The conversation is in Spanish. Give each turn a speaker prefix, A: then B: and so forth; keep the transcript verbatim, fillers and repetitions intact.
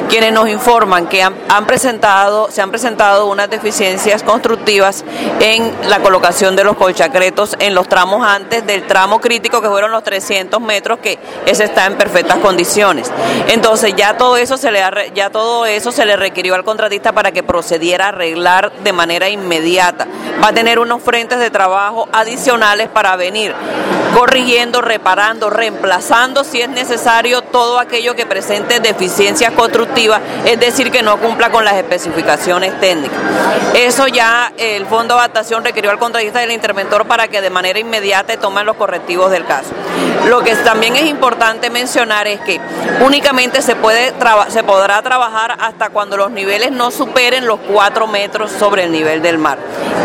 A: quienes nos informan que han, han presentado, se han presentado unas deficiencias constructivas en la colocación de los colchacretos en los tramos antes del tramo crítico, que fueron los trescientos metros, que ese está en perfectas condiciones. Entonces ya todo eso se le ha, ya todo eso se le requirió al contratista para que procediera a arreglar de manera inmediata. Va a tener unos frentes de trabajo adicionales para venir corrigiendo, reparando, reemplazando si es necesario todo aquello que presente deficiencias constructivas, es decir, que no cumpla con las especificaciones técnicas. Eso ya el Fondo de Adaptación requirió al contratista y al interventor para que de manera inmediata tomen los correctivos del caso. Lo que también es importante mencionar es que únicamente se puede se podrá trabajar hasta cuando los niveles no superen los cuatro metros sobre el nivel del mar.